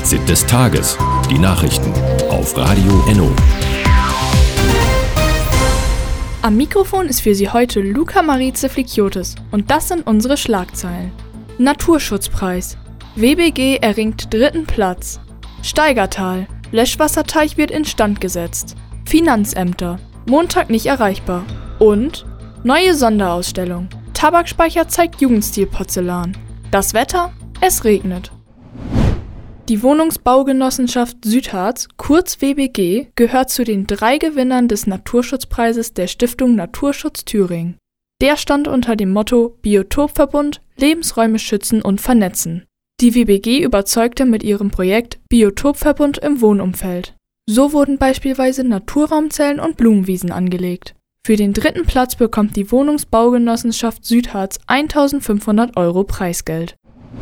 Fazit des Tages. Die Nachrichten auf Radio Enno. Am Mikrofon ist für Sie heute Luca Marize Flikiotis und das sind unsere Schlagzeilen. Naturschutzpreis. WBG erringt 3. Platz. Steigertal. Löschwasserteich wird instand gesetzt. Finanzämter. Montag nicht erreichbar. Und neue Sonderausstellung. Tabakspeicher zeigt Jugendstil-Porzellan. Das Wetter? Es regnet. Die Wohnungsbaugenossenschaft Südharz, kurz WBG, gehört zu den 3 Gewinnern des Naturschutzpreises der Stiftung Naturschutz Thüringen. Der stand unter dem Motto Biotopverbund, Lebensräume schützen und vernetzen. Die WBG überzeugte mit ihrem Projekt Biotopverbund im Wohnumfeld. So wurden beispielsweise Naturraumzellen und Blumenwiesen angelegt. Für den 3. Platz bekommt die Wohnungsbaugenossenschaft Südharz 1.500 € Preisgeld.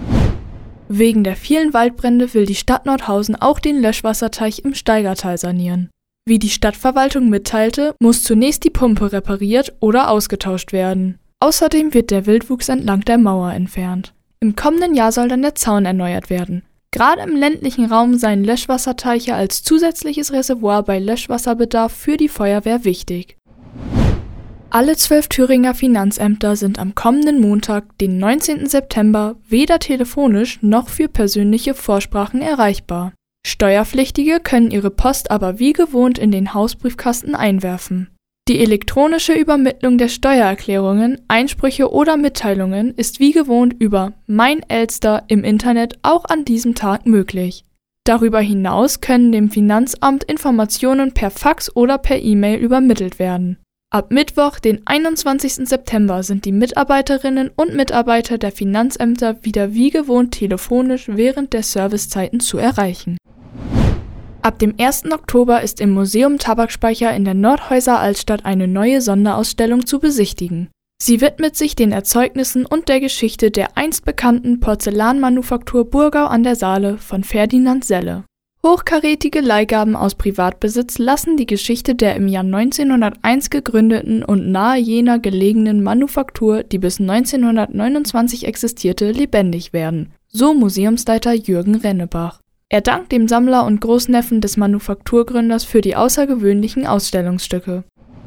Wegen der vielen Waldbrände will die Stadt Nordhausen auch den Löschwasserteich im Steigertal sanieren. Wie die Stadtverwaltung mitteilte, muss zunächst die Pumpe repariert oder ausgetauscht werden. Außerdem wird der Wildwuchs entlang der Mauer entfernt. Im kommenden Jahr soll dann der Zaun erneuert werden. Gerade im ländlichen Raum seien Löschwasserteiche als zusätzliches Reservoir bei Löschwasserbedarf für die Feuerwehr wichtig. Alle 12 Thüringer Finanzämter sind am kommenden Montag, den 19. September, weder telefonisch noch für persönliche Vorsprachen erreichbar. Steuerpflichtige können ihre Post aber wie gewohnt in den Hausbriefkasten einwerfen. Die elektronische Übermittlung der Steuererklärungen, Einsprüche oder Mitteilungen ist wie gewohnt über Mein Elster im Internet auch an diesem Tag möglich. Darüber hinaus können dem Finanzamt Informationen per Fax oder per E-Mail übermittelt werden. Ab Mittwoch, den 21. September, sind die Mitarbeiterinnen und Mitarbeiter der Finanzämter wieder wie gewohnt telefonisch während der Servicezeiten zu erreichen. Ab dem 1. Oktober ist im Museum Tabakspeicher in der Nordhäuser Altstadt eine neue Sonderausstellung zu besichtigen. Sie widmet sich den Erzeugnissen und der Geschichte der einst bekannten Porzellanmanufaktur Burgau an der Saale von Ferdinand Selle. Hochkarätige Leihgaben aus Privatbesitz lassen die Geschichte der im Jahr 1901 gegründeten und nahe Jena gelegenen Manufaktur, die bis 1929 existierte, lebendig werden, so Museumsleiter Jürgen Rennebach. Er dankt dem Sammler und Großneffen des Manufakturgründers für die außergewöhnlichen Ausstellungsstücke.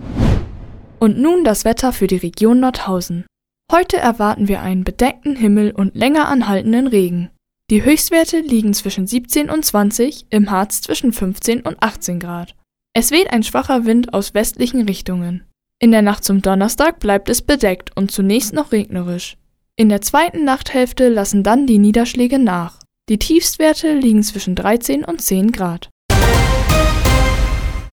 Und nun das Wetter für die Region Nordhausen. Heute erwarten wir einen bedeckten Himmel und länger anhaltenden Regen. Die Höchstwerte liegen zwischen 17 und 20, im Harz zwischen 15 und 18 Grad. Es weht ein schwacher Wind aus westlichen Richtungen. In der Nacht zum Donnerstag bleibt es bedeckt und zunächst noch regnerisch. In der zweiten Nachthälfte lassen dann die Niederschläge nach. Die Tiefstwerte liegen zwischen 13 und 10 Grad.